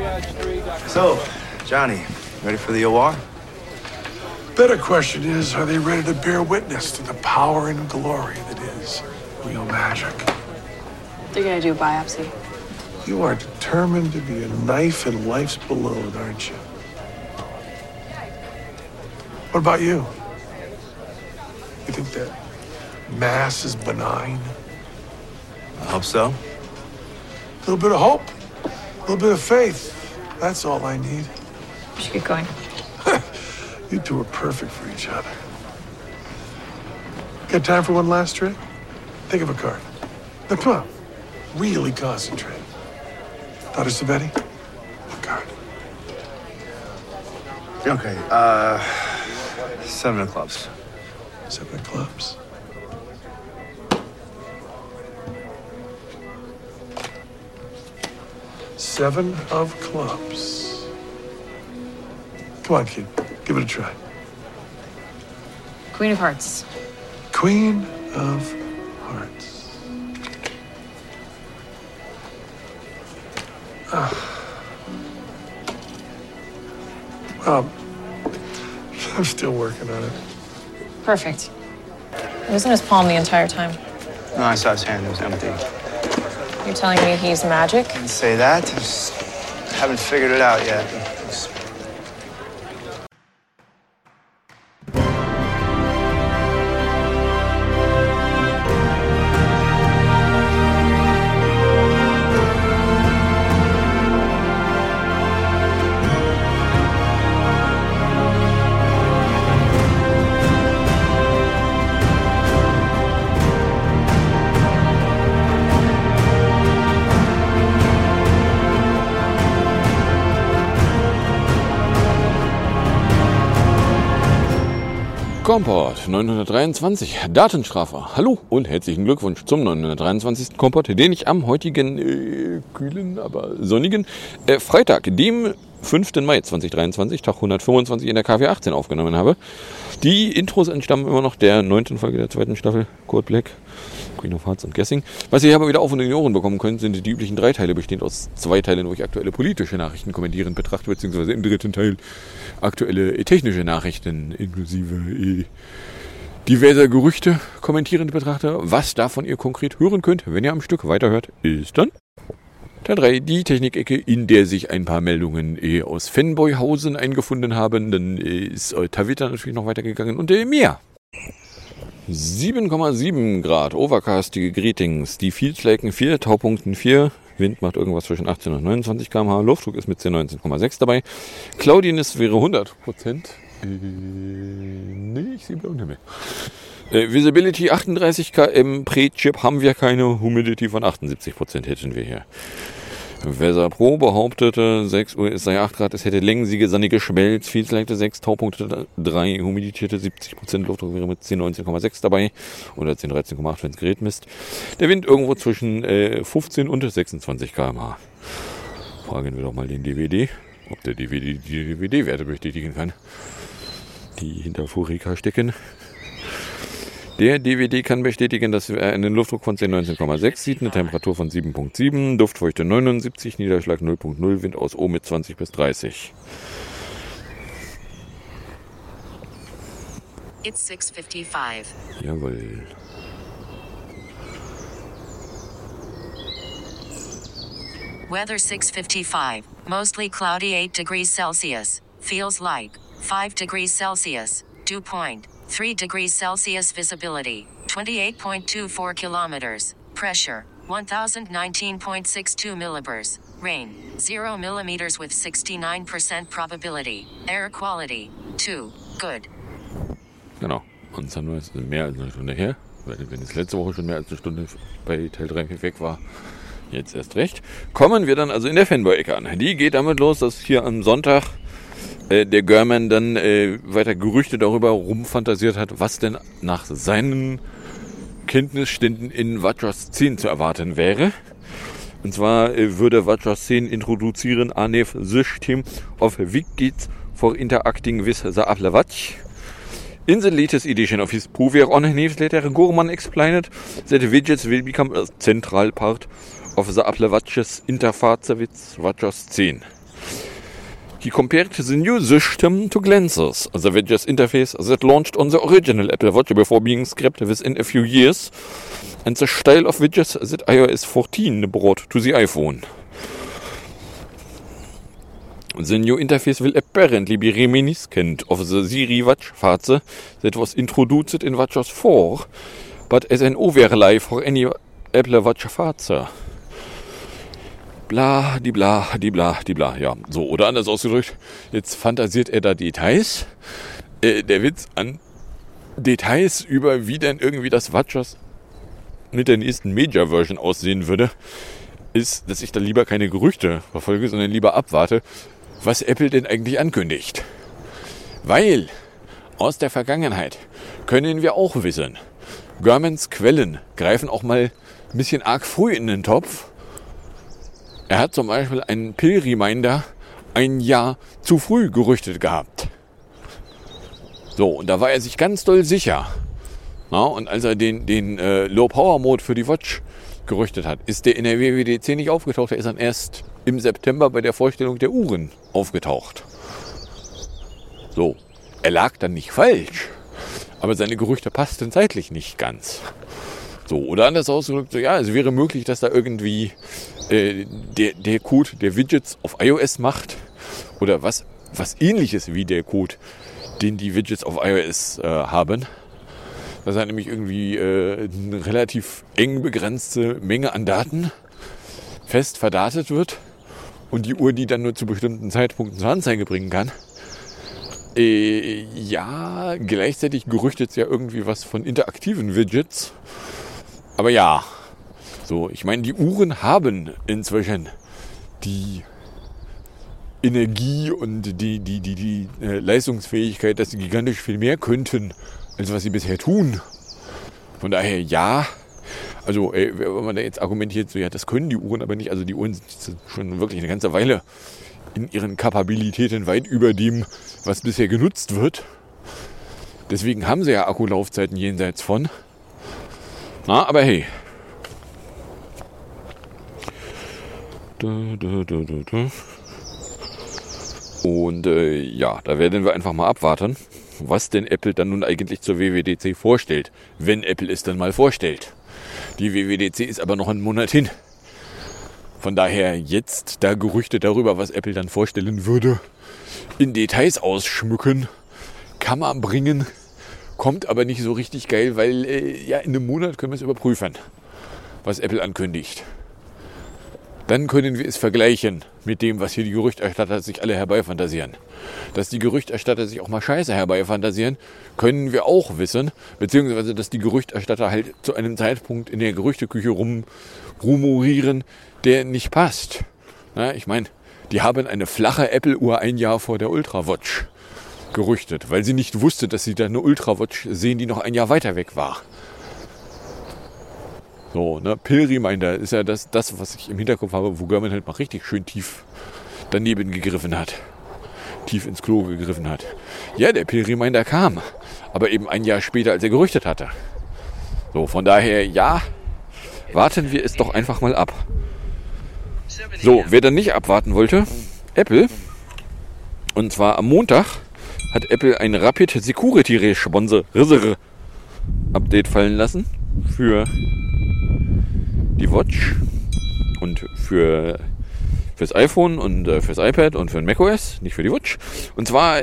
So, Johnny, ready for the OR? Better question is, are they ready to bear witness to the power and glory that is real magic? They're gonna do a biopsy. You are determined to be a knife in life's balloon, aren't you? What about you? You think that mass is benign? I hope so. A little bit of hope, a little bit of faith. That's all I need. We should get going. You two are perfect for each other. Got time for one last trick? Think of a card. Now, come on. Really concentrate. Dr. Savetti? A card. Okay, 7 of clubs. 7 of clubs. Seven of clubs. Come on, kid. Give it a try. Queen of Hearts. Queen of Hearts. I'm still working on it. Perfect. It was in his palm the entire time. No, I saw his hand. It was empty. You're telling me he's magic? Didn't say that. I just haven't figured it out yet. Kompott 923, Datenstrafe. Hallo und herzlichen Glückwunsch zum 923. Kompott, den ich am heutigen kühlen, aber sonnigen Freitag, dem 5. Mai 2023, Tag 125 in der KW 18 aufgenommen habe. Die Intros entstammen immer noch der 9. Folge der 2. Staffel, Code Black, Queen of Hearts und Guessing. Was ihr aber wieder auf und in die Ohren bekommen könnt, sind die üblichen 3 Teile, bestehend aus 2 Teilen, wo ich aktuelle politische Nachrichten kommentierend betrachte, beziehungsweise im 3. Teil aktuelle technische Nachrichten inklusive diverser Gerüchte kommentierend betrachte. Was davon ihr konkret hören könnt, wenn ihr am Stück weiterhört, ist dann Teil 3, die Technikecke, in der sich ein paar Meldungen aus Fanboyhausen eingefunden haben. Dann ist Twitter natürlich noch weitergegangen und mehr. 7,7 Grad, overcastige Greetings, die Feels-Liken 4, Taupunkten 4, Wind macht irgendwas zwischen 18 und 29 km/h, Luftdruck ist mit 19,6 dabei, Cloudiness wäre 100%, nee, ich sehe blauen Himmel. Visibility 38 km, Pre-Chip haben wir keine, Humidity von 78% hätten wir hier. Weather Pro behauptete, 6 Uhr es sei 8 Grad, es hätte längliche, sonnige Schmelz, Feelsleite 6, Taupunkte 3, Humidität 70%, Luftdruck wäre mit 10, 19,6 dabei oder 10, 13,8, wenn das Gerät misst. Der Wind irgendwo zwischen 15 und 26 km/h. Fragen wir doch mal den DVD, ob der DVD die DVD-Werte bestätigen kann, die hinter Furica stecken. Der DVD kann bestätigen, dass er einen Luftdruck von 10, 19,6 sieht, eine Temperatur von 7,7, Duftfeuchte 79, Niederschlag 0,0, Wind aus O mit 20 bis 30. It's 6:55. Jawohl. Weather 6:55. Mostly cloudy 8 degrees Celsius. Feels like 5 degrees Celsius. Dew point 3 degrees Celsius. Visibility 28.24 kilometers. Pressure 1019.62 millibars. Rain 0 millimeters with 69% probability. Air quality 2. Good. Genau. Und es ist mehr als eine Stunde her. Weil wenn es letzte Woche schon mehr als eine Stunde bei Teil 3 weg war, jetzt erst recht. Kommen wir dann also in der Fanboy-Ecke an. Die geht damit los, dass hier am Sonntag der German dann weiter Gerüchte darüber rumfantasiert hat, was denn nach seinen Kenntnisständen in WatchOS 10 zu erwarten wäre. Und zwar würde WatchOS 10 introduzieren a new system of widgets for interacting with the Apple Watch. In the latest edition of his previous on newsletter, Gurman explained that widgets will become a central part of the Apple Watch's interface with WatchOS 10. He compared the new system to Glances, the widgets interface that launched on the original Apple Watch before being scrapped within a few years, and the style of widgets that iOS 14 brought to the iPhone. The new interface will apparently be reminiscent of the Siri watch face that was introduced in WatchOS 4, but as an overlay for any Apple Watch face. Bla, die bla, die bla, die bla. Ja, so, oder anders ausgedrückt, jetzt fantasiert er da Details. Der Witz an Details über, wie denn irgendwie das WatchOS mit der nächsten Major-Version aussehen würde, ist, dass ich da lieber keine Gerüchte verfolge, sondern lieber abwarte, was Apple denn eigentlich ankündigt. Weil aus der Vergangenheit können wir auch wissen, Gurmans Quellen greifen auch mal ein bisschen arg früh in den Topf. Er hat zum Beispiel einen Pill-Reminder ein Jahr zu früh gerüchtet gehabt. So, und da war er sich ganz doll sicher. Na, und als er den Low-Power-Mode für die Watch gerüchtet hat, ist der in der WWDC nicht aufgetaucht. Er ist dann erst im September bei der Vorstellung der Uhren aufgetaucht. So, er lag dann nicht falsch, aber seine Gerüchte passten zeitlich nicht ganz. So, oder anders ausgedrückt, so, ja, es wäre möglich, dass da irgendwie der Code der Widgets auf iOS macht oder was ähnliches wie der Code, den die Widgets auf iOS haben. Dass er nämlich irgendwie eine relativ eng begrenzte Menge an Daten fest verdatet wird und die Uhr die dann nur zu bestimmten Zeitpunkten zur Anzeige bringen kann. Ja, gleichzeitig gerüchtet es ja irgendwie was von interaktiven Widgets. Aber ja, so, ich meine, die Uhren haben inzwischen die Energie und die Leistungsfähigkeit, dass sie gigantisch viel mehr könnten, als was sie bisher tun. Von daher ja, also wenn man da jetzt argumentiert, so ja, das können die Uhren aber nicht, also die Uhren sind schon wirklich eine ganze Weile in ihren Kapabilitäten weit über dem, was bisher genutzt wird. Deswegen haben sie ja Akkulaufzeiten jenseits von. Na, aber hey. Und ja, da werden wir einfach mal abwarten, was denn Apple dann nun eigentlich zur WWDC vorstellt, wenn Apple es dann mal vorstellt. Die WWDC ist aber noch einen Monat hin. Von daher jetzt da Gerüchte darüber, was Apple dann vorstellen würde, in Details ausschmücken, kann man bringen, kommt aber nicht so richtig geil, weil ja in einem Monat können wir es überprüfen, was Apple ankündigt. Dann können wir es vergleichen mit dem, was hier die Gerüchterstatter sich alle herbeifantasieren. Dass die Gerüchterstatter sich auch mal Scheiße herbeifantasieren, können wir auch wissen. Beziehungsweise, dass die Gerüchterstatter halt zu einem Zeitpunkt in der Gerüchteküche rumorieren, der nicht passt. Na, ich meine, die haben eine flache Apple-Uhr ein Jahr vor der Ultrawatch gerüchtet, weil sie nicht wusste, dass sie da eine Ultrawatch sehen, die noch ein Jahr weiter weg war. So, ne, Pill-Reminder ist ja das, was ich im Hinterkopf habe, wo Gurman halt mal richtig schön tief daneben gegriffen hat. Tief ins Klo gegriffen hat. Ja, der Pill-Reminder kam, aber eben ein Jahr später, als er gerüchtet hatte. So, von daher, ja, warten wir es doch einfach mal ab. So, wer dann nicht abwarten wollte, Apple. Und zwar am Montag hat Apple ein Rapid Security Response Update fallen lassen für die Watch und fürs iPhone und fürs iPad und für den macOS, nicht für die Watch. Und zwar,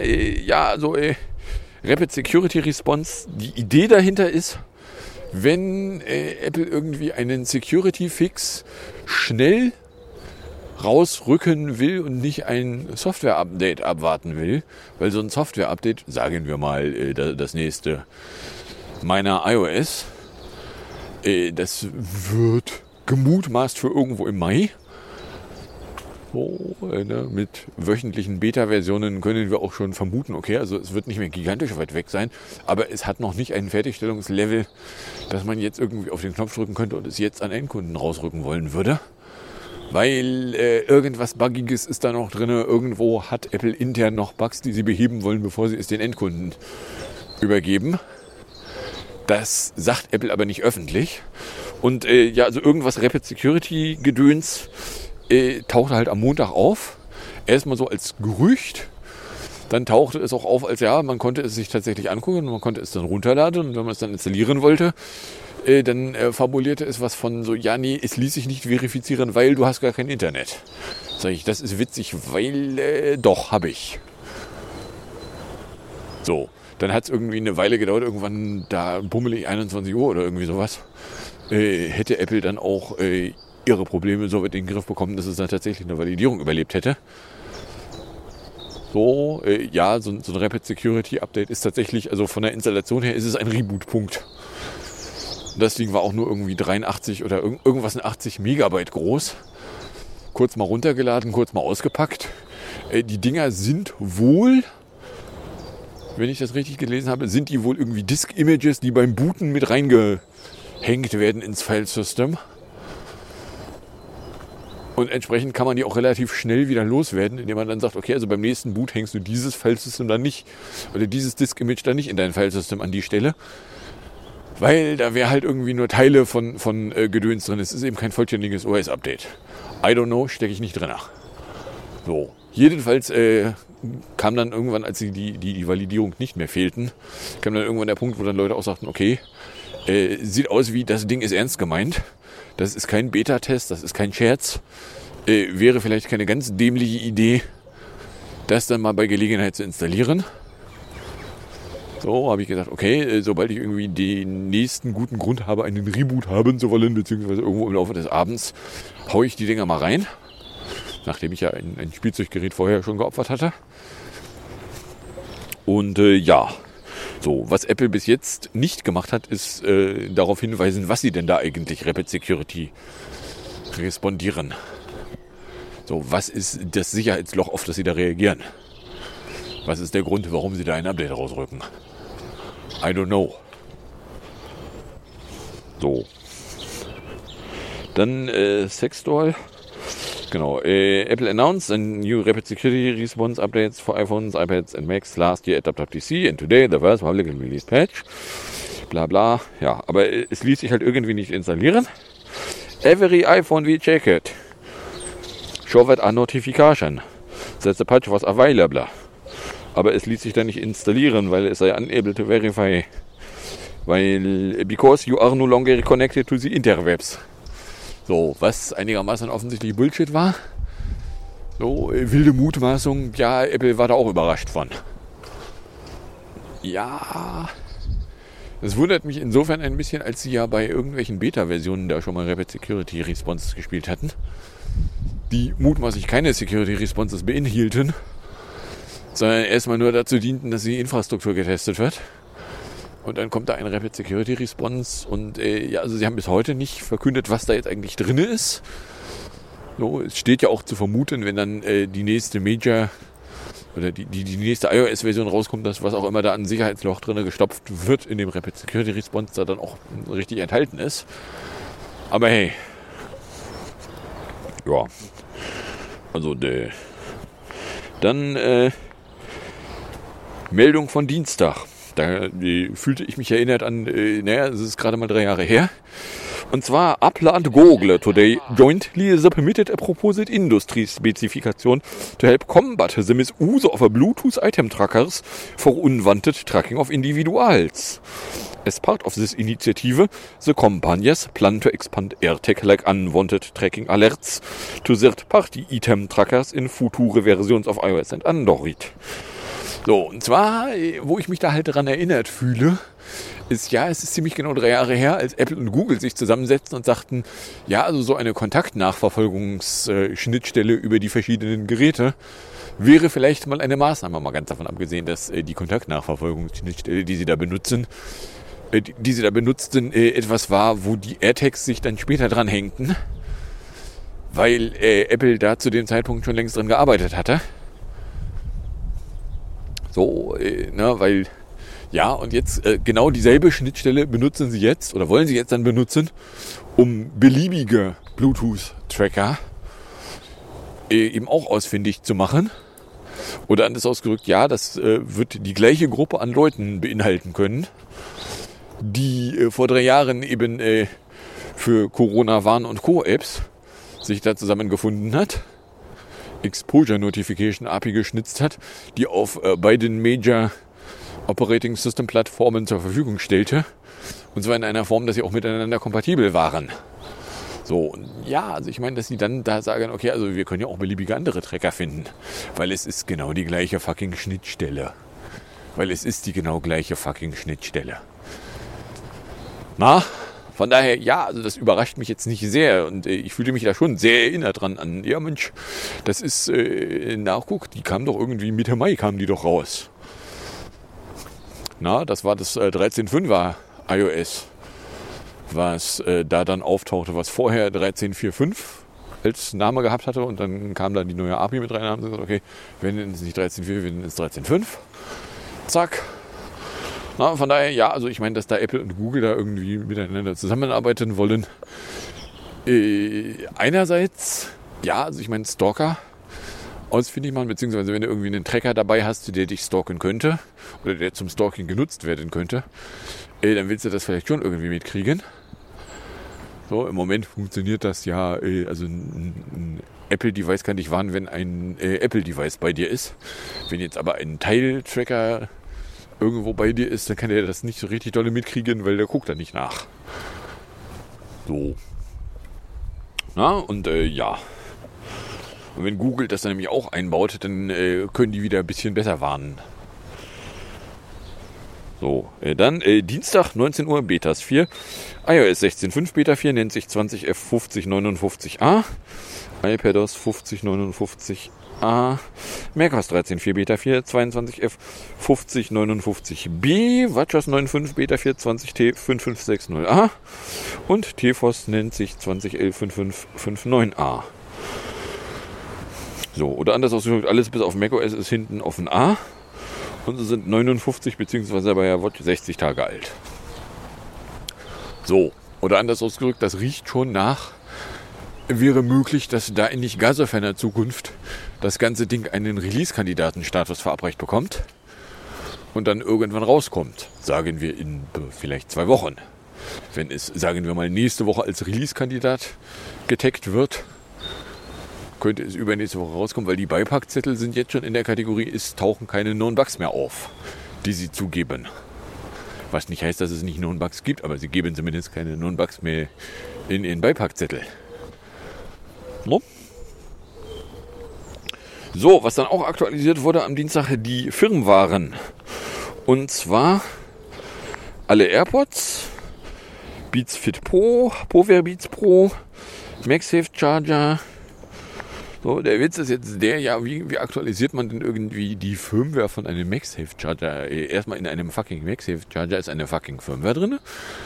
Rapid Security Response. Die Idee dahinter ist, wenn Apple irgendwie einen Security Fix schnell rausrücken will und nicht ein Software-Update abwarten will, weil so ein Software-Update, sagen wir mal das nächste meiner iOS, das wird gemutmaßt für irgendwo im Mai. So, mit wöchentlichen Beta-Versionen können wir auch schon vermuten, okay, also es wird nicht mehr gigantisch weit weg sein, aber es hat noch nicht ein Fertigstellungslevel, dass man jetzt irgendwie auf den Knopf drücken könnte und es jetzt an Endkunden rausrücken wollen würde. Weil irgendwas Buggiges ist da noch drin, irgendwo hat Apple intern noch Bugs, die sie beheben wollen, bevor sie es den Endkunden übergeben. Das sagt Apple aber nicht öffentlich. Und also irgendwas Rapid Security Gedöns taucht halt am Montag auf. erstmal so als Gerücht. Dann tauchte es auch auf, als ja, man konnte es sich tatsächlich angucken und man konnte es dann runterladen. Und wenn man es dann installieren wollte, dann fabulierte es was von so, ja, nee, es ließ sich nicht verifizieren, weil du hast gar kein Internet. Sag ich, das ist witzig, weil doch, habe ich. So, dann hat es irgendwie eine Weile gedauert, irgendwann da bummelig 21 Uhr oder irgendwie sowas. Hätte Apple dann auch ihre Probleme so weit in den Griff bekommen, dass es dann tatsächlich eine Validierung überlebt hätte. So, ja, so ein Rapid Security Update ist tatsächlich, also von der Installation her ist es ein Reboot-Punkt. Das Ding war auch nur irgendwie 83 oder irgendwas in 80 Megabyte groß. Kurz mal runtergeladen, kurz mal ausgepackt. Die Dinger sind wohl, wenn ich das richtig gelesen habe, sind die wohl irgendwie Disk-Images, die beim Booten mit reingehängt werden ins Filesystem. Und entsprechend kann man die auch relativ schnell wieder loswerden, indem man dann sagt, okay, also beim nächsten Boot hängst du dieses Filesystem dann nicht oder dieses Disk-Image dann nicht in dein Filesystem an die Stelle. Weil da wäre halt irgendwie nur Teile von Gedöns drin. Es ist eben kein vollständiges OS-Update. I don't know, stecke ich nicht drin nach. So, jedenfalls kam dann irgendwann, als die Validierung nicht mehr fehlten, kam dann irgendwann der Punkt, wo dann Leute auch sagten, okay, sieht aus wie, das Ding ist ernst gemeint. Das ist kein Beta-Test, das ist kein Scherz. Wäre vielleicht keine ganz dämliche Idee, das dann mal bei Gelegenheit zu installieren. So, habe ich gesagt, okay, sobald ich irgendwie den nächsten guten Grund habe, einen Reboot haben zu wollen, beziehungsweise irgendwo im Laufe des Abends, haue ich die Dinger mal rein. Nachdem ich ja ein Spielzeuggerät vorher schon geopfert hatte. Und ja, so, was Apple bis jetzt nicht gemacht hat, ist darauf hinweisen, was sie denn da eigentlich Rapid Security respondieren. So, was ist das Sicherheitsloch, auf das sie da reagieren? Was ist der Grund, warum sie da ein Update rausrücken? I don't know. So. Dann Sexdoll. Genau. Apple announced a new Rapid Security Response Updates for iPhones, iPads and Macs last year at WWDC and today the first publicly released patch. Bla bla. Ja, aber es ließ sich halt irgendwie nicht installieren. Every iPhone we check it showed a notification that the patch was available. Aber es ließ sich dann nicht installieren, weil es sei unable to verify. Because you are no longer connected to the interwebs. So, was einigermaßen offensichtlich Bullshit war. So, wilde Mutmaßung. Ja, Apple war da auch überrascht von. Ja, das wundert mich insofern ein bisschen, als sie ja bei irgendwelchen Beta-Versionen da schon mal Rapid Security Responses gespielt hatten, die mutmaßlich keine Security Responses beinhielten, sondern erstmal nur dazu dienten, dass die Infrastruktur getestet wird. Und dann kommt da ein Rapid Security Response und ja, also sie haben bis heute nicht verkündet, was da jetzt eigentlich drin ist. So, es steht ja auch zu vermuten, wenn dann die nächste Major oder die nächste iOS-Version rauskommt, dass was auch immer da an Sicherheitsloch drin gestopft wird in dem Rapid Security Response, da dann auch richtig enthalten ist. Aber hey, ja, also dann Meldung von Dienstag. Da fühlte ich mich erinnert an, naja, es ist gerade mal 3 Jahre her. Und zwar Apple and Google today jointly submitted a proposed industry specification to help combat the misuse of a Bluetooth item trackers for unwanted tracking of individuals. As part of this initiative, the companies plan to expand AirTag like unwanted tracking alerts to third-party item trackers in future versions of iOS and Android. So, und zwar, wo ich mich da halt dran erinnert fühle, ist, ja, es ist ziemlich genau 3 Jahre her, als Apple und Google sich zusammensetzten und sagten, ja, also so eine Kontaktnachverfolgungsschnittstelle über die verschiedenen Geräte wäre vielleicht mal eine Maßnahme, mal ganz davon abgesehen, dass die Kontaktnachverfolgungsschnittstelle, die sie da benutzten, etwas war, wo die AirTags sich dann später dran hängten, weil Apple da zu dem Zeitpunkt schon längst dran gearbeitet hatte. So, weil, ja, und jetzt genau dieselbe Schnittstelle benutzen sie jetzt oder wollen sie jetzt dann benutzen, um beliebige Bluetooth-Tracker eben auch ausfindig zu machen. Oder anders ausgedrückt, ja, das wird die gleiche Gruppe an Leuten beinhalten können, die vor 3 Jahren eben für Corona-Warn- und Co-Apps sich da zusammengefunden hat. Exposure Notification API geschnitzt hat, die auf beiden Major Operating System Plattformen zur Verfügung stellte. Und zwar in einer Form, dass sie auch miteinander kompatibel waren. So, und ja, also ich meine, dass sie dann da sagen, okay, also wir können ja auch beliebige andere Tracker finden. Weil es ist genau die gleiche fucking Schnittstelle. Na, von daher, ja, also das überrascht mich jetzt nicht sehr. Und ich fühlte mich da schon sehr erinnert dran an, ja Mensch, das ist, nachguck, die kamen doch irgendwie Mitte Mai, kamen die doch raus. Na, das war das 13.5er iOS, was da dann auftauchte, was vorher 13.4.5 als Name gehabt hatte. Und dann kam da die neue API mit rein und haben gesagt, okay, wir nennen es nicht 13.4, wir nennen es 13.5. Zack. Na, von daher, ja, also ich meine, dass da Apple und Google da irgendwie miteinander zusammenarbeiten wollen. Einerseits, ja, also ich meine, Stalker ausfindig machen, beziehungsweise wenn du irgendwie einen Tracker dabei hast, der dich stalken könnte oder der zum Stalking genutzt werden könnte, dann willst du das vielleicht schon irgendwie mitkriegen. So, im Moment funktioniert das ja, also ein Apple-Device kann dich warnen, wenn ein Apple-Device bei dir ist. Wenn jetzt aber ein Teil-Tracker irgendwo bei dir ist, dann kann der das nicht so richtig dolle mitkriegen, weil der guckt da nicht nach. So. Na, und ja. Und wenn Google das dann nämlich auch einbaut, dann können die wieder ein bisschen besser warnen. So, dann Dienstag 19 Uhr Betas 4, iOS 16.5 Beta 4 nennt sich 20F5059A, iPadOS 5059A, macOS 13.4 Beta 4 22F5059B, WatchOS 9.5 Beta 4 20T5560A und TFOS nennt sich 20L5559A. So, oder anders ausgedrückt, alles bis auf macOS ist hinten auf ein A. Und sie sind 59 bzw. bei der Watch 60 Tage alt. So, oder anders ausgedrückt, das riecht schon nach, wäre möglich, dass da in nicht gar so ferner Zukunft das ganze Ding einen Release-Kandidaten-Status verabreicht bekommt und dann irgendwann rauskommt. Sagen wir in vielleicht 2 Wochen. Wenn es, sagen wir mal, nächste Woche als Release-Kandidat getaggt wird, könnte es übernächste Woche rauskommen, weil die Beipackzettel sind jetzt schon in der Kategorie, es tauchen keine Known-Bugs mehr auf, die sie zugeben. Was nicht heißt, dass es nicht Known-Bugs gibt, aber sie geben zumindest keine Known-Bugs mehr in ihren Beipackzettel. No? So, was dann auch aktualisiert wurde am Dienstag, die Firmwaren. Und zwar alle AirPods, Beats Fit Pro, Power Beats Pro, MagSafe Charger. So, der Witz ist jetzt der, ja, wie aktualisiert man denn irgendwie die Firmware von einem MagSafe Charger? Erstmal in einem fucking MagSafe Charger ist eine fucking Firmware drin.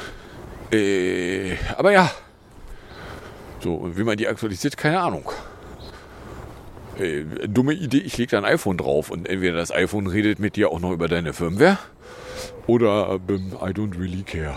Aber ja. So, und wie man die aktualisiert, keine Ahnung. Dumme Idee, ich lege da ein iPhone drauf und entweder das iPhone redet mit dir auch noch über deine Firmware oder I don't really care.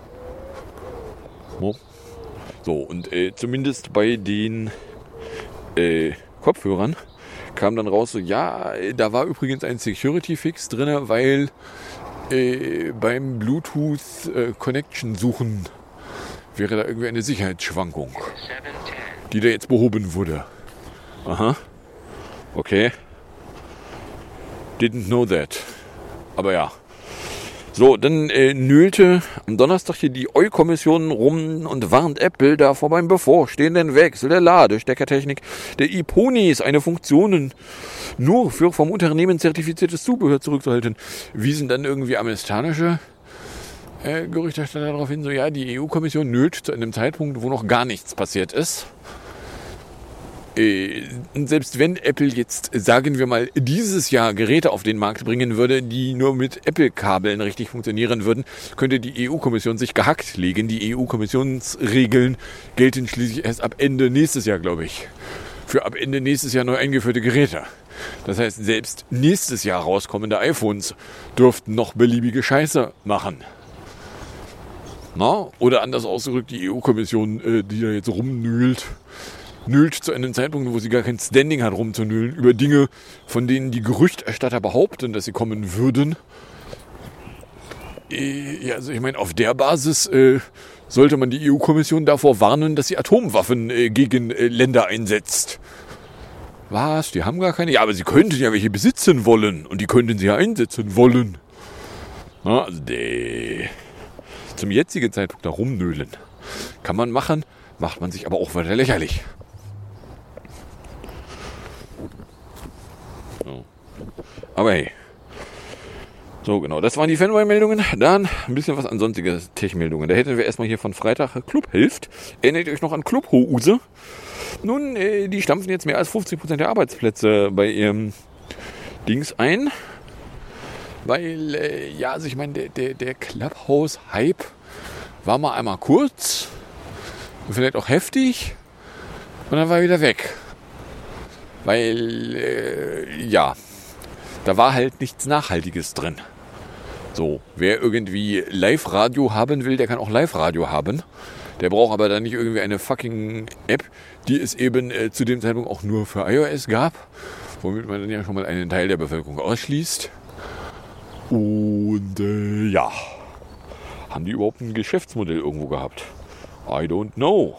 So, und zumindest bei den Kopfhörern kam dann raus, so, ja, da war übrigens ein Security-Fix drin, weil beim Bluetooth-Connection suchen wäre da irgendwie eine Sicherheitsschwankung, die da jetzt behoben wurde. Aha. Okay. Didn't know that. Aber ja. So, dann nölte am Donnerstag hier die EU-Kommission rum und warnt Apple davor beim bevorstehenden Wechsel der Ladesteckertechnik der iPhones eine Funktion nur für vom Unternehmen zertifiziertes Zubehör zurückzuhalten. Wiesen dann irgendwie amerikanische Gerüchterstatter darauf hin, so ja, die EU-Kommission nölt zu einem Zeitpunkt, wo noch gar nichts passiert ist. Und selbst wenn Apple jetzt, sagen wir mal, dieses Jahr Geräte auf den Markt bringen würde, die nur mit Apple-Kabeln richtig funktionieren würden, könnte die EU-Kommission sich gehackt legen. Die EU-Kommissionsregeln gelten schließlich erst ab Ende nächstes Jahr, glaube ich. Für ab Ende nächstes Jahr neu eingeführte Geräte. Das heißt, selbst nächstes Jahr rauskommende iPhones dürften noch beliebige Scheiße machen. Na? Oder anders ausgedrückt, die EU-Kommission, die da jetzt rumnühlt zu einem Zeitpunkt, wo sie gar kein Standing hat, rumzunüllen, über Dinge, von denen die Gerüchterstatter behaupten, dass sie kommen würden. Ja, also ich meine, auf der Basis sollte man die EU-Kommission davor warnen, dass sie Atomwaffen gegen Länder einsetzt. Was? Die haben gar keine? Ja, aber sie könnten ja welche besitzen wollen. Und die könnten sie ja einsetzen wollen. Na, also zum jetzigen Zeitpunkt da rumnölen. Kann man machen, macht man sich aber auch weiter lächerlich. So. Aber hey. So, genau, das waren die Fanboy-Meldungen. Dann ein bisschen was an sonstige Tech-Meldungen. Da hätten wir erstmal hier von Freitag Club hilft. Erinnert ihr euch noch an Clubhouse? Nun, die stampfen jetzt mehr als 50% der Arbeitsplätze bei ihrem Dings ein. Weil, ja, also ich meine, der Clubhouse-Hype war mal einmal kurz. Und vielleicht auch heftig. Und dann war er wieder weg. Weil, ja, da war halt nichts Nachhaltiges drin. So, wer irgendwie Live-Radio haben will, der kann auch Live-Radio haben. Der braucht aber dann nicht irgendwie eine fucking App, die es eben zu dem Zeitpunkt auch nur für iOS gab. Womit man dann ja schon mal einen Teil der Bevölkerung ausschließt. Und ja, haben die überhaupt ein Geschäftsmodell irgendwo gehabt? I don't know.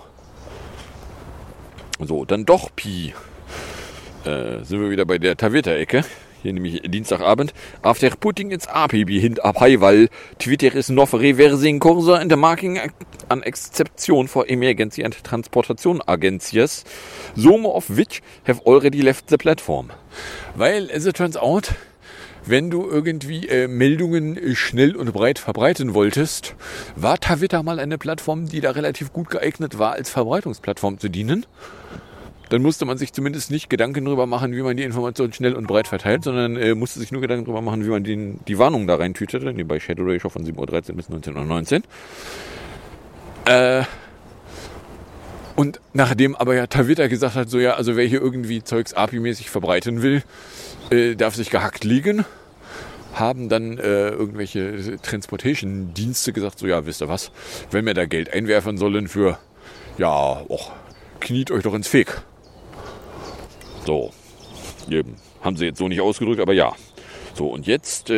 So, dann doch Pi. Sind wir wieder bei der Twitter-Ecke. Hier nämlich Dienstagabend. After putting its API hint up high, weil Twitter is not reversing cursor and marking an exception for emergency and transportation agencies, some of which have already left the platform. Weil, as it turns out, wenn du irgendwie Meldungen schnell und breit verbreiten wolltest, war Twitter mal eine Plattform, die da relativ gut geeignet war, als Verbreitungsplattform zu dienen. Dann musste man sich zumindest nicht Gedanken darüber machen, wie man die Informationen schnell und breit verteilt, sondern musste sich nur Gedanken darüber machen, wie man die Warnungen da reintütete, bei Shadow Ratio von 7:13 Uhr bis 19:19 Uhr. Und nachdem aber ja Twitter gesagt hat, so ja, also wer hier irgendwie Zeugs API-mäßig verbreiten will, darf sich gehackt liegen, haben dann irgendwelche Transportation-Dienste gesagt, so ja, wisst ihr was, wenn wir da Geld einwerfen sollen für, ja, kniet euch doch ins Feg. So, eben. Haben sie jetzt so nicht ausgedrückt, aber ja. So, und jetzt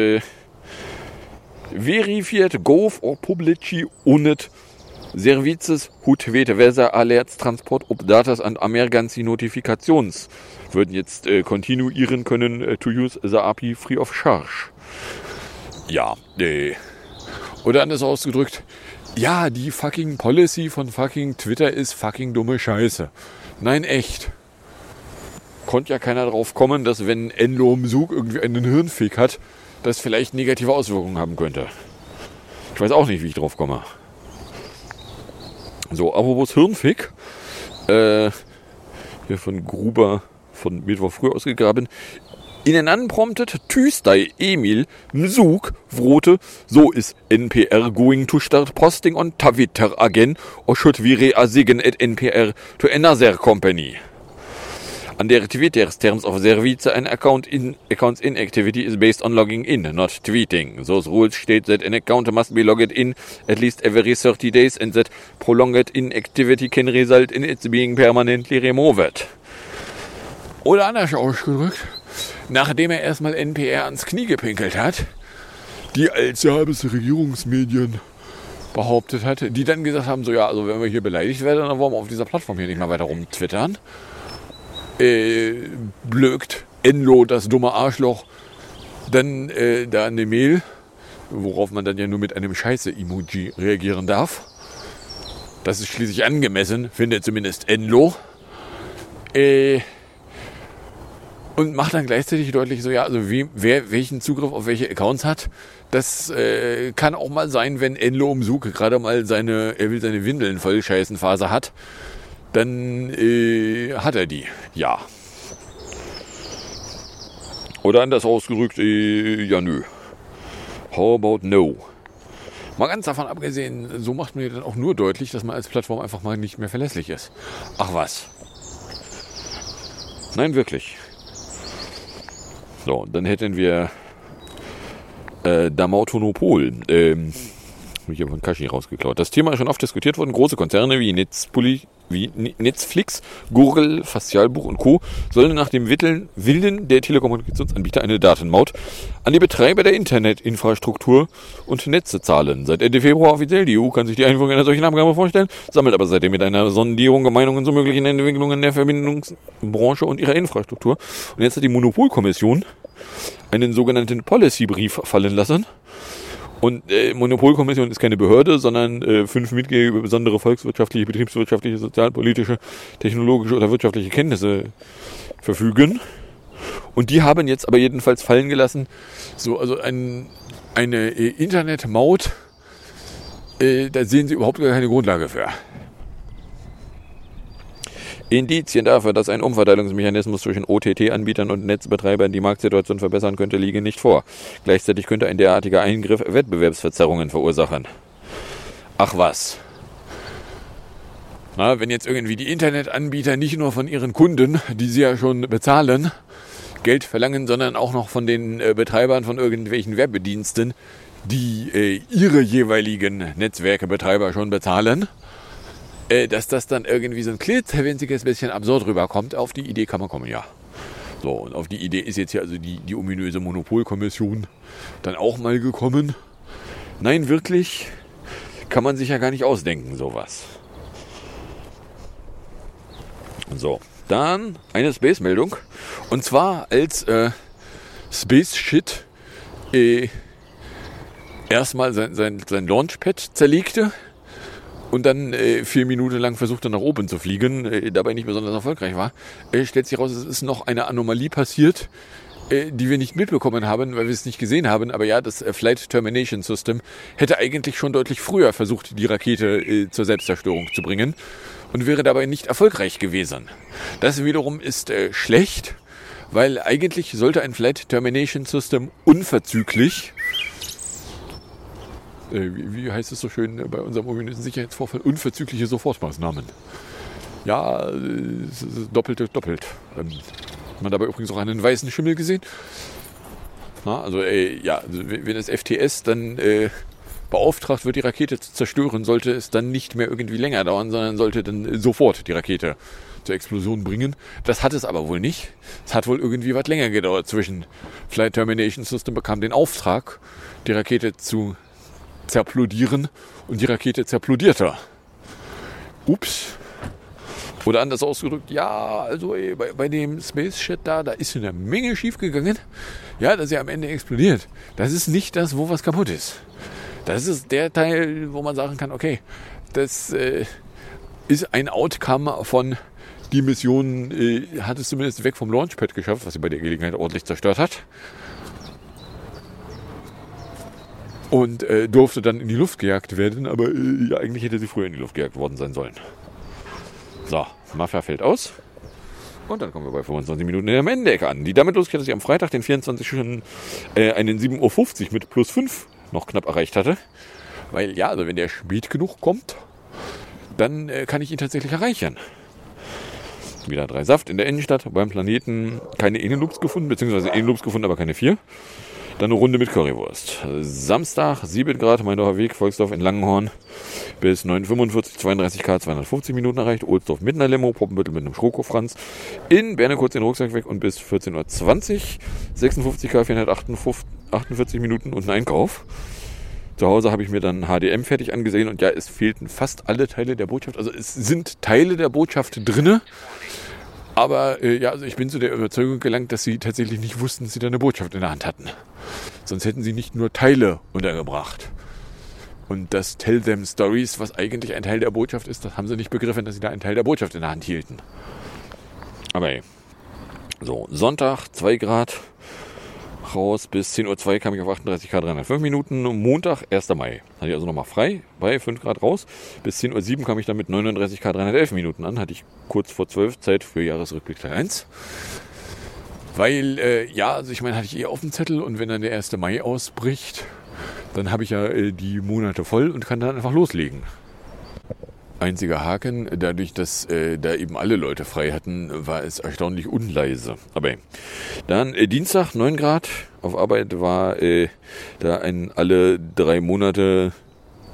verifiert Gov or Publici unet services hut weather alerts transport of datas and emergency notifications würden jetzt kontinuieren können to use the API free of charge. Ja, oder anders ausgedrückt, ja, die fucking Policy von fucking Twitter ist fucking dumme Scheiße. Nein, echt. Konnte ja keiner drauf kommen, dass wenn Enlo Msuk irgendwie einen Hirnfick hat, das vielleicht negative Auswirkungen haben könnte. Ich weiß auch nicht, wie ich drauf komme. So, apropos Hirnfick. Hier von Gruber von Mittwoch früh ausgegraben. Ihnen anpromptet Tuesday Emil Msuk wrote, so is NPR going to start posting on Twitter again or should we reassign at NPR to another company? Under Twitter's terms of service, an account's inactivity is based on logging in, not tweeting. Those rules state that an account must be logged in at least every 30 days and that prolonged inactivity can result in its being permanently removed. Oder anders ausgedrückt, nachdem er erstmal NPR ans Knie gepinkelt hat, die als Regierungsmedien behauptet hat, die dann gesagt haben, so ja, also wenn wir hier beleidigt werden, dann wollen wir auf dieser Plattform hier nicht mehr weiter rumtwittern. Blökt Enlo, das dumme Arschloch, dann da eine Mail, worauf man dann ja nur mit einem Scheiße-Emoji reagieren darf. Das ist schließlich angemessen, findet zumindest Enlo. Und macht dann gleichzeitig deutlich so, ja, also wer welchen Zugriff auf welche Accounts hat, das kann auch mal sein, wenn Enlo Msuk gerade mal er will seine Windeln vollscheißen-Phase hat, dann hat er die, ja. Oder anders ausgedrückt, ja nö. How about no? Mal ganz davon abgesehen, so macht man ja dann auch nur deutlich, dass man als Plattform einfach mal nicht mehr verlässlich ist. Ach was. Nein, wirklich. So, dann hätten wir Damautonopol. mir hier von Kashi rausgeklaut. Das Thema ist schon oft diskutiert worden. Große Konzerne wie Netflix, Google, Facialbuch und Co. sollen nach dem Willen der Telekommunikationsanbieter eine Datenmaut an die Betreiber der Internetinfrastruktur und Netze zahlen. Seit Ende Februar offiziell. Die EU kann sich die Einführung einer solchen Abgabe vorstellen, sammelt aber seitdem mit einer Sondierung Meinungen zu möglichen Entwicklungen der Verbindungsbranche und ihrer Infrastruktur. Und jetzt hat die Monopolkommission einen sogenannten Policy-Brief fallen lassen. Und Monopolkommission ist keine Behörde, sondern 5 Mitglieder über besondere volkswirtschaftliche, betriebswirtschaftliche, sozialpolitische, technologische oder wirtschaftliche Kenntnisse verfügen. Und die haben jetzt aber jedenfalls fallen gelassen, also eine Internetmaut, da sehen sie überhaupt gar keine Grundlage für. Indizien dafür, dass ein Umverteilungsmechanismus zwischen OTT-Anbietern und Netzbetreibern die Marktsituation verbessern könnte, liegen nicht vor. Gleichzeitig könnte ein derartiger Eingriff Wettbewerbsverzerrungen verursachen. Ach was. Na, wenn jetzt irgendwie die Internetanbieter nicht nur von ihren Kunden, die sie ja schon bezahlen, Geld verlangen, sondern auch noch von den Betreibern von irgendwelchen Werbediensten, die ihre jeweiligen Netzwerkebetreiber schon bezahlen, dass das dann irgendwie so ein klitzewinziges bisschen absurd rüberkommt. Auf die Idee kann man kommen, ja. So, und auf die Idee ist jetzt hier also die ominöse Monopolkommission dann auch mal gekommen. Nein, wirklich, kann man sich ja gar nicht ausdenken, sowas. So, dann eine Space-Meldung. Und zwar als Space Shit erstmal sein Launchpad zerlegte. Und dann 4 Minuten lang versuchte nach oben zu fliegen, dabei nicht besonders erfolgreich war, stellt sich raus, es ist noch eine Anomalie passiert, die wir nicht mitbekommen haben, weil wir es nicht gesehen haben. Aber ja, das Flight Termination System hätte eigentlich schon deutlich früher versucht, die Rakete zur Selbstzerstörung zu bringen und wäre dabei nicht erfolgreich gewesen. Das wiederum ist schlecht, weil eigentlich sollte ein Flight Termination System unverzüglich, wie heißt es so schön bei unserem ominösen Sicherheitsvorfall, unverzügliche Sofortmaßnahmen. Ja, doppelt. Hat man dabei übrigens auch einen weißen Schimmel gesehen. Na, also wenn das FTS dann beauftragt wird, die Rakete zu zerstören, sollte es dann nicht mehr irgendwie länger dauern, sondern sollte dann sofort die Rakete zur Explosion bringen. Das hat es aber wohl nicht. Es hat wohl irgendwie was länger gedauert zwischen Flight Termination System bekam den Auftrag, die Rakete zu zerplodieren und die Rakete zerplodierte. Ups. Oder anders ausgedrückt, ja, also bei dem Space Shit da ist eine Menge schief gegangen. Ja, dass er am Ende explodiert. Das ist nicht das, wo was kaputt ist. Das ist der Teil, wo man sagen kann, okay, das ist ein Outcome von die Mission, hat es zumindest weg vom Launchpad geschafft, was sie bei der Gelegenheit ordentlich zerstört hat. Und durfte dann in die Luft gejagt werden, aber eigentlich hätte sie früher in die Luft gejagt worden sein sollen. So, Mafia fällt aus. Und dann kommen wir bei 25 Minuten in der Mendecke an. Die damit losgeht, dass ich am Freitag, den 24. schon einen 7.50 Uhr mit plus 5 noch knapp erreicht hatte. Weil ja, also wenn der spät genug kommt, dann kann ich ihn tatsächlich erreichen. Wieder 3 Saft in der Innenstadt, beim Planeten keine Innenloops gefunden, beziehungsweise Innenloops gefunden, aber keine 4. Dann eine Runde mit Currywurst. Samstag, 7 Grad, Meindorfer Weg, Volksdorf in Langenhorn. Bis 9,45, 32 K, 250 Minuten erreicht. Ohlsdorf mit einer Limo, Poppenbüttel mit einem Schroko-Franz. In Berne kurz den Rucksack weg und bis 14.20 Uhr. 56 K, 448 Minuten und ein Einkauf. Zu Hause habe ich mir dann HDM fertig angesehen und ja, es fehlten fast alle Teile der Botschaft. Also es sind Teile der Botschaft drinne. Aber also ich bin zu der Überzeugung gelangt, dass sie tatsächlich nicht wussten, dass sie da eine Botschaft in der Hand hatten. Sonst hätten sie nicht nur Teile untergebracht. Und das Tell Them Stories, was eigentlich ein Teil der Botschaft ist, das haben sie nicht begriffen, dass sie da einen Teil der Botschaft in der Hand hielten. Aber hey. So, Sonntag, 2 Grad. Raus bis 10.02 Uhr kam ich auf 38 K, 305 Minuten. Montag, 1. Mai. Hatte ich also nochmal frei, bei 5 Grad raus. Bis 10.07 Uhr kam ich dann mit 39 K, 311 Minuten an. Hatte ich kurz vor 12 Zeit für Jahresrückblick Teil 1. Weil, also ich meine, hatte ich auf dem Zettel und wenn dann der 1. Mai ausbricht, dann habe ich ja die Monate voll und kann dann einfach loslegen. Einziger Haken, dadurch, dass da eben alle Leute frei hatten, war es erstaunlich unleise. Aber dann Dienstag, 9 Grad. Auf Arbeit war da ein alle 3 Monate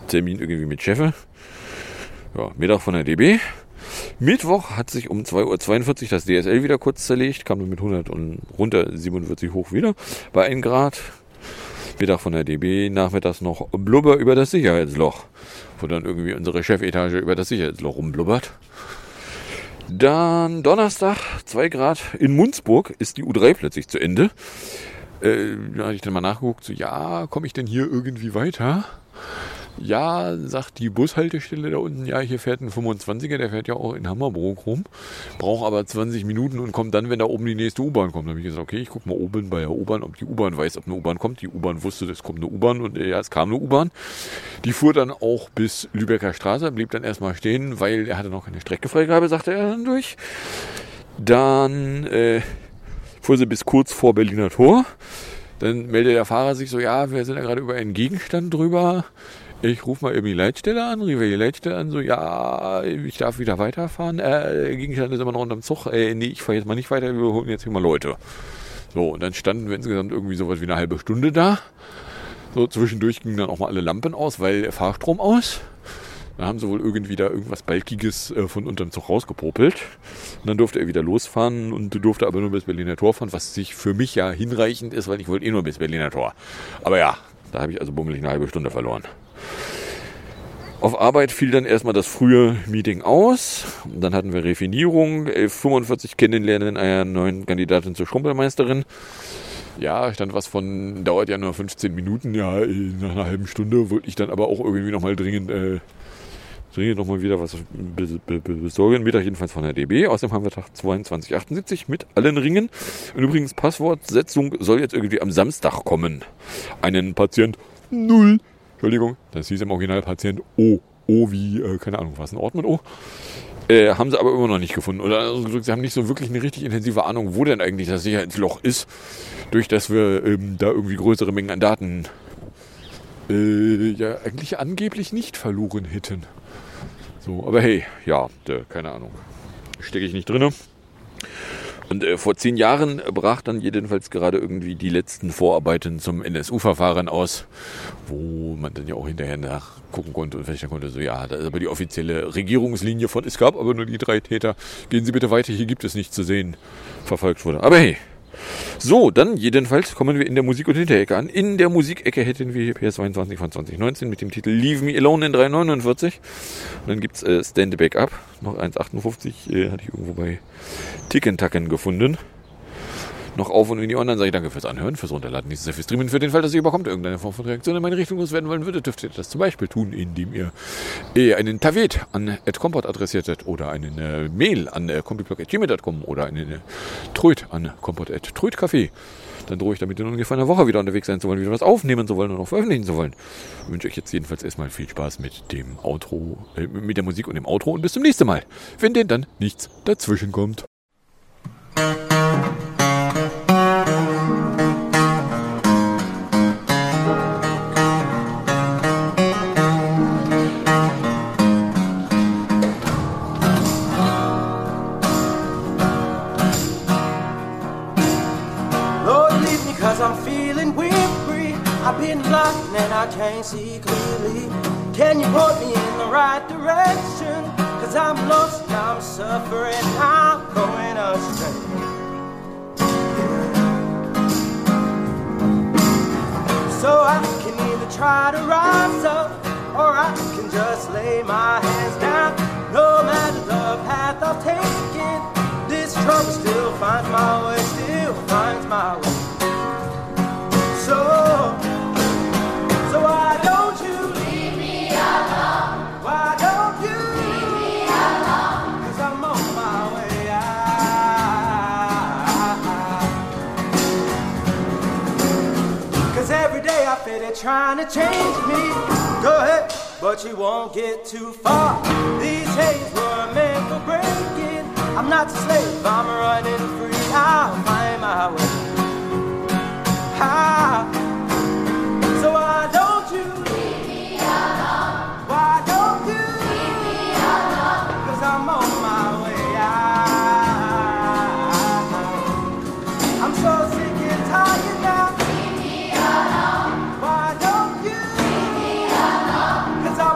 Termin irgendwie mit Cheffe. Ja, Mittag von der DB. Mittwoch hat sich um 2:42 Uhr das DSL wieder kurz zerlegt, kam dann mit 100 und runter 47 hoch wieder bei 1 Grad. Mittag von der DB, nachmittags noch Blubber über das Sicherheitsloch, wo dann irgendwie unsere Chefetage über das Sicherheitsloch rumblubbert. Dann Donnerstag, 2 Grad in Munzburg, ist die U3 plötzlich zu Ende. Da hatte ich dann mal nachgeguckt, so ja, komme ich denn hier irgendwie weiter? Ja, sagt die Bushaltestelle da unten, ja, hier fährt ein 25er, der fährt ja auch in Hammerbrook rum, braucht aber 20 Minuten und kommt dann, wenn da oben die nächste U-Bahn kommt. Da habe ich gesagt, okay, ich gucke mal oben bei der U-Bahn, ob die U-Bahn weiß, ob eine U-Bahn kommt. Die U-Bahn wusste, es kommt eine U-Bahn und ja, es kam eine U-Bahn. Die fuhr dann auch bis Lübecker Straße, blieb dann erstmal stehen, weil er hatte noch keine Streckefreigabe, sagte er dann durch. Dann fuhr sie bis kurz vor Berliner Tor. Dann meldete der Fahrer sich so, ja, wir sind ja gerade über einen Gegenstand drüber. Ich rufe mal irgendwie die Leitstelle an, rief die Leitstelle an, so, ja, ich darf wieder weiterfahren. Der Gegenstand ist immer noch unterm Zug. Nee, ich fahre jetzt mal nicht weiter, wir holen jetzt hier mal Leute. So, und dann standen wir insgesamt irgendwie sowas wie eine halbe Stunde da. So, zwischendurch gingen dann auch mal alle Lampen aus, weil der Fahrstrom aus. Dann haben sie wohl irgendwie da irgendwas Balkiges von unterm Zug rausgepopelt. Und dann durfte er wieder losfahren und durfte aber nur bis Berliner Tor fahren, was sich für mich ja hinreichend ist, weil ich wollte nur bis Berliner Tor. Aber ja, da habe ich also bummelig eine halbe Stunde verloren. Auf Arbeit fiel dann erstmal das frühe Meeting aus. Und dann hatten wir Refinierung, 11:45 kennenlernen einer neuen Kandidatin zur Schrumpelmeisterin. Ja, stand was von, dauert ja nur 15 Minuten. Ja, nach einer halben Stunde wollte ich dann aber auch irgendwie nochmal dringend nochmal wieder was besorgen. Mittag jedenfalls von der DB. Außerdem haben wir Tag 22:78 mit allen Ringen. Und übrigens, Passwortsetzung soll jetzt irgendwie am Samstag kommen. Einen Patient 0. Entschuldigung, das hieß im Original Patient O. O wie, keine Ahnung, was, ein Ort mit O? Haben sie aber immer noch nicht gefunden. Oder also, sie haben nicht so wirklich eine richtig intensive Ahnung, wo denn eigentlich das Sicherheitsloch ist, durch das wir da irgendwie größere Mengen an Daten ja eigentlich angeblich nicht verloren hätten. So, aber hey, ja, keine Ahnung. Stecke ich nicht drin. Und vor 10 Jahren brach dann jedenfalls gerade irgendwie die letzten Vorarbeiten zum NSU-Verfahren aus, wo man dann ja auch hinterher nachgucken konnte und feststellen konnte, so ja, das ist aber die offizielle Regierungslinie von, es gab aber nur die 3 Täter, gehen Sie bitte weiter, hier gibt es nichts zu sehen, verfolgt wurde. Aber hey, so, dann jedenfalls kommen wir in der Musik- und Hinterecke an. In der Musikecke hätten wir hier PS22 von 2019 mit dem Titel Leave Me Alone in 3,49. Und dann gibt es Stand Back Up, noch 1,58, hatte ich irgendwo bei Tickentacken gefunden. Noch auf und in die Online, sage ich danke fürs Anhören, fürs Runterladen, nächstes fürs Streamen. Für den Fall, dass ihr überkommt, irgendeine Form von Reaktion in meine Richtung loswerden wollen würdet, dürft ihr das zum Beispiel tun, indem ihr einen Tavet an @compot adressiert oder eine Mail an compublog@gmail.com oder eine Tröd an compot@trödcafé. Dann drohe ich damit in ungefähr einer Woche wieder unterwegs sein zu wollen, wieder was aufnehmen zu wollen und auch veröffentlichen zu wollen. Ich wünsche euch jetzt jedenfalls erstmal viel Spaß mit dem Outro, mit der Musik und dem Outro und bis zum nächsten Mal, wenn denn dann nichts dazwischen kommt. I've been blind and I can't see clearly. Can you point me in the right direction? 'Cause I'm lost and I'm suffering, I'm going astray. So I can either try to rise up or I can just lay my hands down. No matter the path I've taken, this trouble still finds my way, still finds my way. So why don't you leave me alone? Why don't you leave me alone? 'Cause I'm on my way out. 'Cause every day I feel it trying to change me. Go ahead, but you won't get too far. These chains were meant for breaking. I'm not a slave, I'm running free. I'll find my way. So why don't you leave me alone? Why don't you leave me alone? 'Cause I'm on my way out. I'm so sick and tired now. Leave me alone. Why don't you leave me alone? 'Cause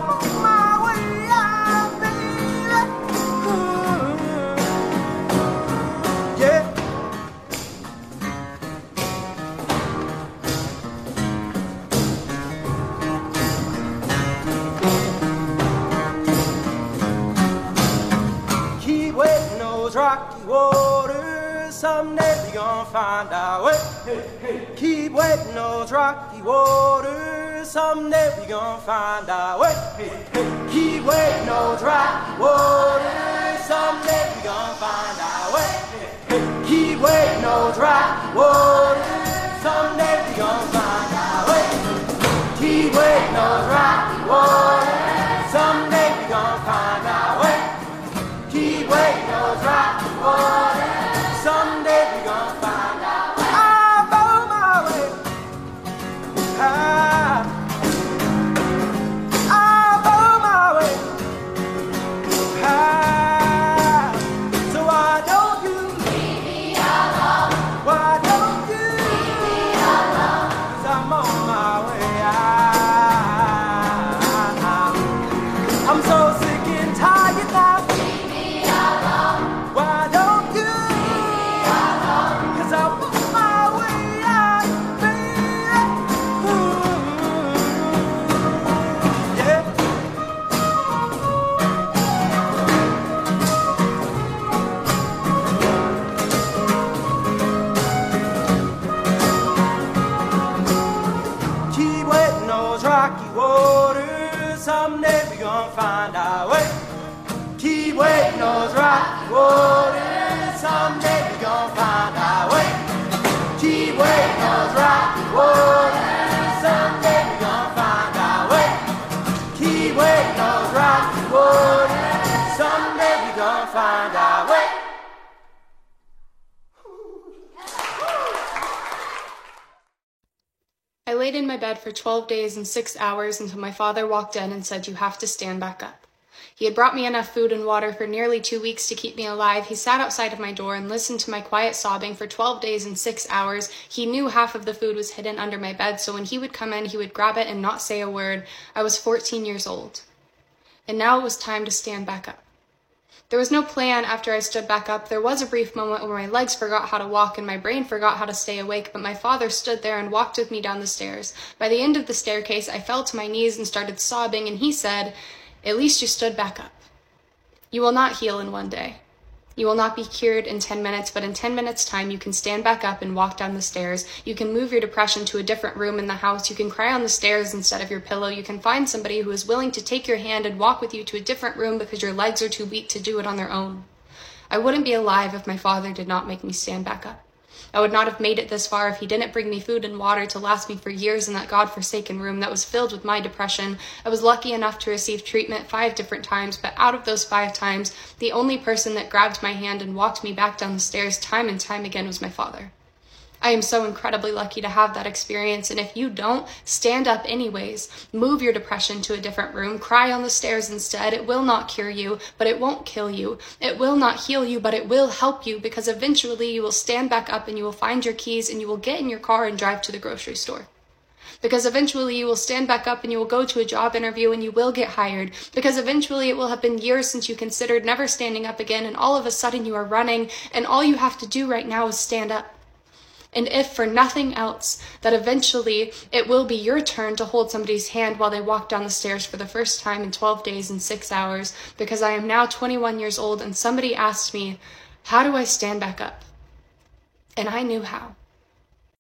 find our way. Keep waiting those rocky waters. Someday we gonna find our way. Keep waiting those rocky waters. Someday we gonna find our way. Keep waiting those rocky waters. Someday we gonna find our way. Keep waiting those rocky waters. Someday we gonna find our way. Keep waiting those rocky waters. Someday we gonna find our way. I'm on my way. I'm on my way. So why don't you leave me alone? Why don't you leave me alone? 'Cause I'm on my way. I'm so sick and tired now. Leave me alone. Why don't you leave me alone? 'Cause I'm on my way out, baby. Yeah. Keep waiting those rocky waters. Someday we gonna find our way. Keep waiting those rocky waters. Someday we gonna find our way. Keep waiting those rocky waters. Someday we gonna find our way. Keep waiting those rocky waters. Someday we gonna find our way. I laid in my bed for 12 days and 6 hours until my father walked in and said, "You have to stand back up." He had brought me enough food and water for nearly 2 weeks to keep me alive. He sat outside of my door and listened to my quiet sobbing for 12 days and 6 hours. He knew half of the food was hidden under my bed, so when he would come in, he would grab it and not say a word. I was 14 years old. And now it was time to stand back up. There was no plan after I stood back up. There was a brief moment where my legs forgot how to walk and my brain forgot how to stay awake, but my father stood there and walked with me down the stairs. By the end of the staircase, I fell to my knees and started sobbing, and he said, "At least you stood back up. You will not heal in one day. You will not be cured in 10 minutes, but in 10 minutes' time, you can stand back up and walk down the stairs. You can move your depression to a different room in the house. You can cry on the stairs instead of your pillow. You can find somebody who is willing to take your hand and walk with you to a different room because your legs are too weak to do it on their own." I wouldn't be alive if my father did not make me stand back up. I would not have made it this far if he didn't bring me food and water to last me for years in that godforsaken room that was filled with my depression. I was lucky enough to receive treatment 5 different times, but out of those 5 times, the only person that grabbed my hand and walked me back down the stairs time and time again was my father. I am so incredibly lucky to have that experience, and if you don't, stand up anyways. Move your depression to a different room. Cry on the stairs instead. It will not cure you, but it won't kill you. It will not heal you, but it will help you, because eventually you will stand back up and you will find your keys and you will get in your car and drive to the grocery store. Because eventually you will stand back up and you will go to a job interview and you will get hired. Because eventually it will have been years since you considered never standing up again, and all of a sudden you are running, and all you have to do right now is stand up. And if for nothing else, that eventually it will be your turn to hold somebody's hand while they walk down the stairs for the first time in 12 days and 6 hours, because I am now 21 years old and somebody asked me, how do I stand back up? And I knew how.